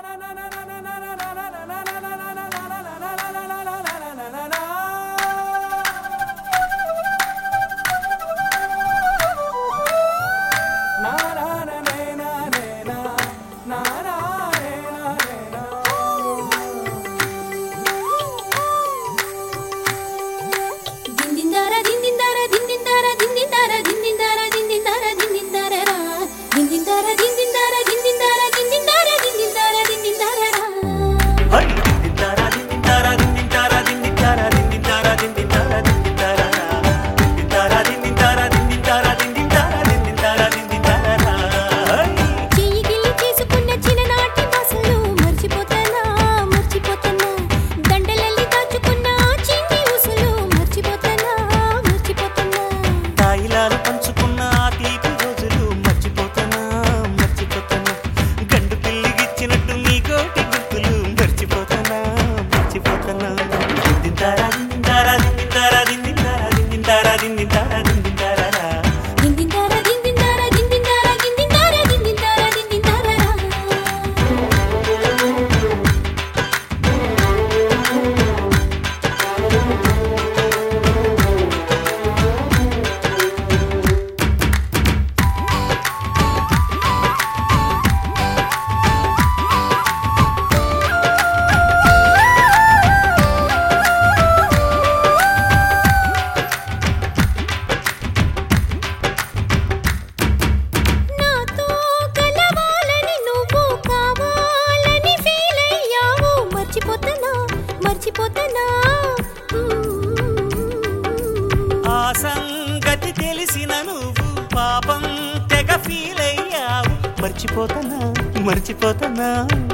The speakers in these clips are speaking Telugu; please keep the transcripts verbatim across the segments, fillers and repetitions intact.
సంగతి తెలిసిన నువ్వు పాపం తెగ ఫీల్ అయ్యావు. మర్చిపోతానా మర్చిపోతానా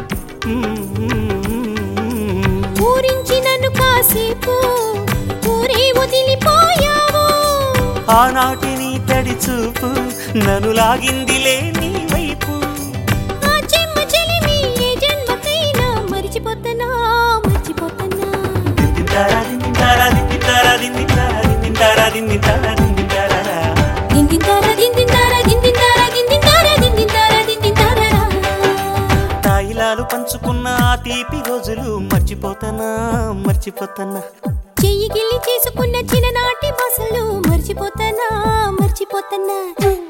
ఊరించి నన్ను కాసేపు ఊరే వదిలిపోయావు. ఆనాటి నీ తడి చూపు నన్ను లాగిందిలే నీ వైపు. ఆ చెమ్మ చెలిమి ఏ జన్మకైనా మర్చిపోతానా మర్చిపోతానా దిందింతారా దిందింతారా దిందింతారా దిందింతారా దిందింతారా దిందింతారా దిందింతారా దిందింతారా దిందింతారా దిందింతారా దిందింతారా దిందింతారా దిందింతారా. తాయిలాలు పంచుకున్న ఆ తీపి రోజులు మర్చిపోతానా మర్చిపోతానా. చెయ్యి గిల్లి చేసుకున్న చిన్ననాటి బసలు మర్చిపోతానా మర్చిపోతానా.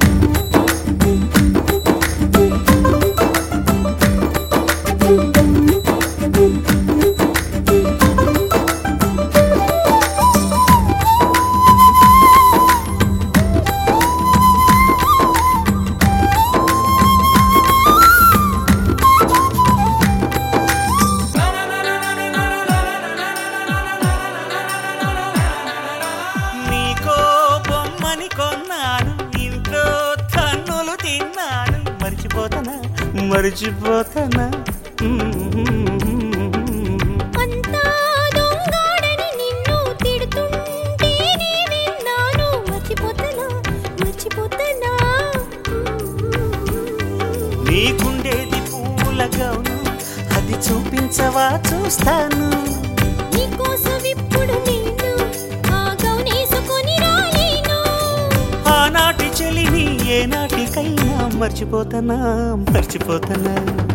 మర్చిపోతానా మర్చిపోతానా అంతా దొంగాడని నిన్ను తిడుతుంటే నీ విన్నాను. మర్చిపోతానా మర్చిపోతానా. నీకుండేది పూల గౌను అది చూపించవా చూస్తాను. నీకోసం ఇప్పుడు నేను ఆ గౌనేసుకొని రాలేను. ఆనాటి చెలిని ఏ నాటికైనా మర్చిపోతానా మర్చిపోతానా.